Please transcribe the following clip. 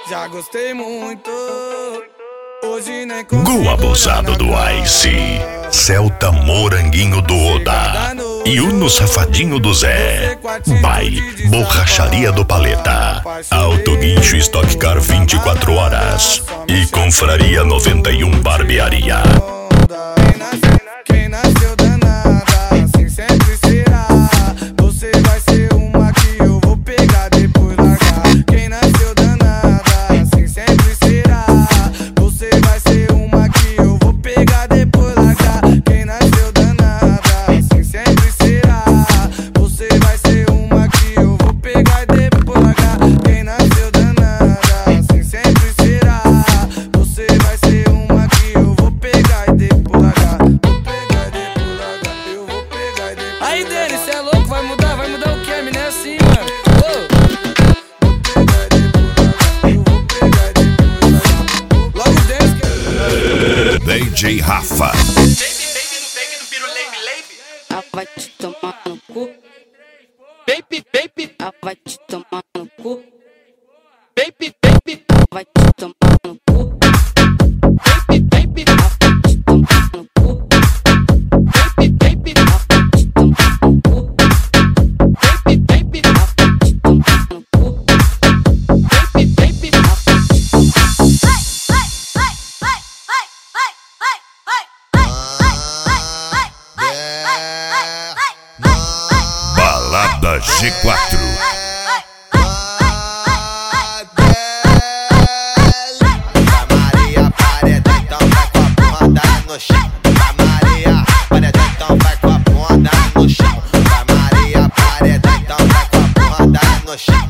Já gostei muito. Hoje nem Gu abusado do Ice, Celta Moranguinho do Oda e Uno Safadinho do Zé. By Borracharia do Paleta, Auto Guincho Stock Car 24 horas e Confraria 91 Barbearia. Quem nasceu danada, assim sempre será. Você vai ser uma que eu vou pegar depois largar. Quem nasceu danada, assim sempre será. Você vai ser uma que eu vou pegar depois largar. Quem nasceu danada, assim sempre será. Você vai ser uma que eu vou pegar depois largar. Quem nasceu danada, assim sempre será. Você vai ser uma que eu vou pegar e depois largar. Aí dele, cê é louco, vai mudar o que? A mina é assim, mano. Logo Denis que DJ Rafa. Vai te tomar no cu. Baby, vai te tomar no cu. Baby, vai te tomar no cu. Baby, vai te tomar no cu. Baby, vai te tomar no cu. Baby, vai te tomar no cu. Baby, Balada G4. Maria paredão, então vai com a bunda no chão. Maria paredão, então vai com a bunda no chão. Maria paredão, então vai com a bunda no chão.